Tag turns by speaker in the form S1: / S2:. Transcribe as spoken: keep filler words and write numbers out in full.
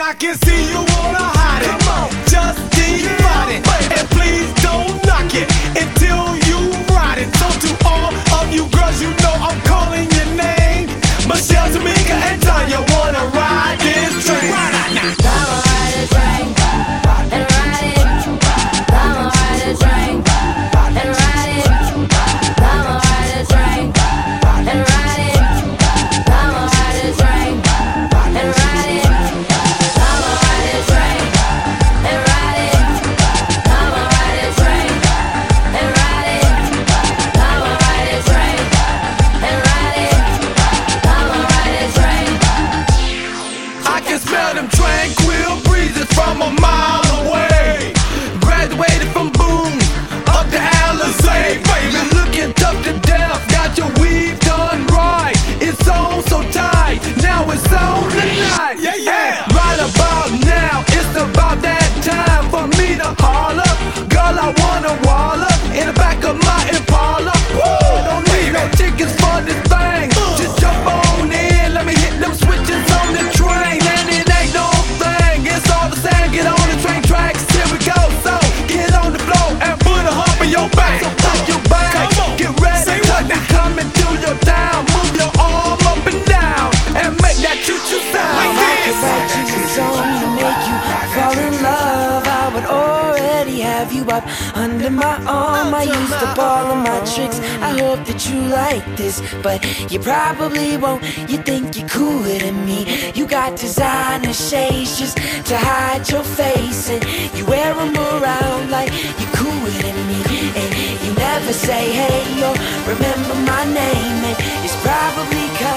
S1: I can see you wanna hide it. Come on, just divide it, and please don't knock it until you ride it. So to all of you girls, you know I'm calling your name. Michelle, Tamika, and Tanya wanna ride this train.
S2: Come on, ride this train, and ride it. Come on, ride this train, and ride it. Come on, ride this train, and ride it. Come on, ride this train, and ride it. Come on, ride this train, and ride it. Come on, ride this train, and ride it. Come on, ride this train, and ride it. Come on, ride this train.
S1: I can smell them tranquil breezes from a mile away. Graduated from Boone up to Alizé. Baby, looking tough to death, got your weave done right. It's on so tight, now it's on tonight. Yeah, yeah. Right about now, it's about that time for me to holler. Girl, I wanna wall up in the back of my Impala. Woo, don't need no tickets for this thing. Just jump on in, let me hit them switches on the train. And it ain't no thing, it's all the same. Get on the train tracks, here we go. So get on the floor and put a hump in your back. So put your back, get ready, cause it's coming to your town. Move your arm up and down and make that choo-choo sound.
S3: I could write you a song to make you fall in love. I would already have you up under my arm. I used up all of my tricks, I hope that you like this, but you probably won't. You think you're cooler than me. You got designer shades just to hide your face, and you wear them around like you're cooler than me. And you never say hey or remember my name, and it's probably cause